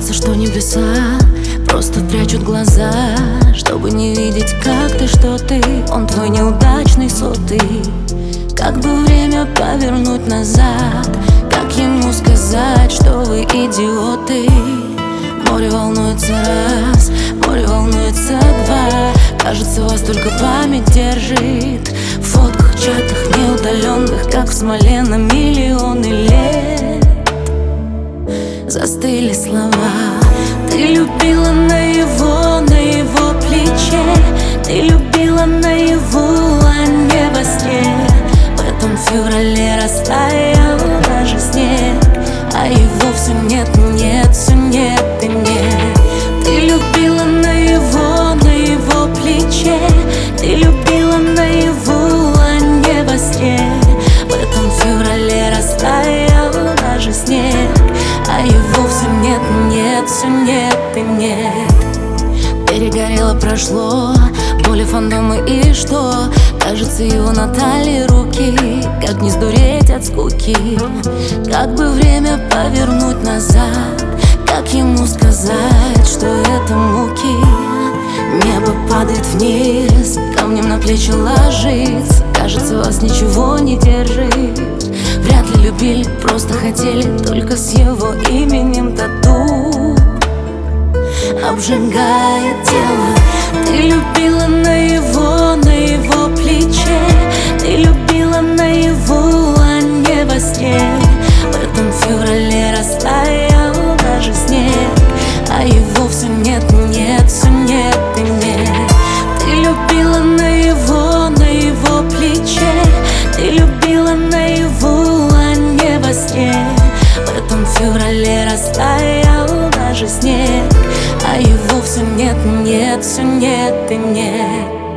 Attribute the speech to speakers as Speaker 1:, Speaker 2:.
Speaker 1: Кажется, что небеса просто прячут глаза, чтобы не видеть, как ты, что ты. Он твой неудачный сотый. Как бы время повернуть назад, как ему сказать, что вы идиоты? Море волнуется раз, море волнуется два. Кажется, вас только память держит в фотках, чатах неудаленных, как в смоле на миллионы лет. Застыли слова. Ты любила на его плече. Ты любила наяву, а не во сне. В этом феврале растаял даже снег, а его все нет, нет, все нет и нет. Ты любила на его плече. Ты любила наяву, а не во сне. В этом феврале растаял даже снег, а его все нет, нет, все нет и нет. Перегорело, прошло, боли, фантомы и что? Кажется, его на талии руки. Как не сдуреть от скуки? Как бы время повернуть назад, как ему сказать, что это муки? Небо падает вниз, камнем на плечи ложится. Кажется, вас ничего не держит. Вряд ли любили, просто хотели, только с его именем тату обжигает тело. Ты любила на его плече. Ты любила наяву, а не во сне. В этом феврале растаял даже снег, а его все нет, нет, все нет и нет. Ты любила на его плече. Ты любила наяву, а не во сне. В этом феврале растаял даже снег, а его все нет, нет, все нет и нет.